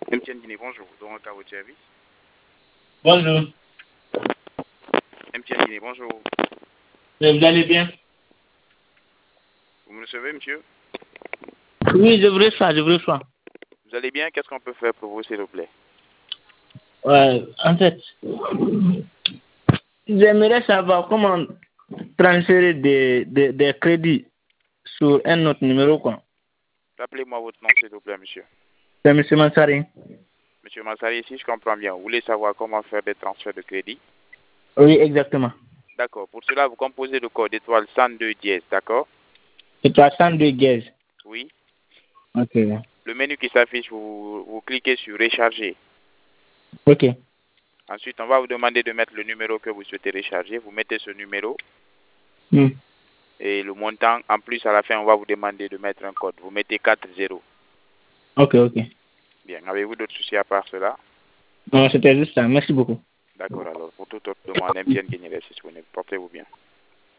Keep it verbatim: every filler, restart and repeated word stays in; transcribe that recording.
M T N Guinée, bonjour. Donc, à votre service. Bonjour. M T N Guinée, bonjour. Vous allez bien? Vous me recevez, monsieur? Oui, je vous reçois, je vous reçois. Vous allez bien? Qu'est-ce qu'on peut faire pour vous, s'il vous plaît? Ouais, en fait, j'aimerais savoir comment transférer des, des, des crédits sur un autre numéro, quoi. Rappelez-moi votre nom, s'il vous plaît, monsieur. C'est M. Mansari. Monsieur Mansari, si je comprends bien, vous voulez savoir comment faire des transferts de crédit? Oui, exactement. D'accord. Pour cela, vous composez le code étoile cent deux dièse, d'accord? C'est trois cent deux gaz. Oui. Ok. Le menu qui s'affiche, vous, vous cliquez sur recharger. Ok. Ensuite, on va vous demander de mettre le numéro que vous souhaitez recharger. Vous mettez ce numéro Hmm. et le montant. En plus, à la fin, on va vous demander de mettre un code. Vous mettez quatre zéro. Ok, ok. Bien. Avez-vous d'autres soucis à part cela? Non, c'était juste ça. Merci beaucoup. D'accord. Alors, pour toute autre demande, M T N Guinée reste disponible. Portez-vous bien.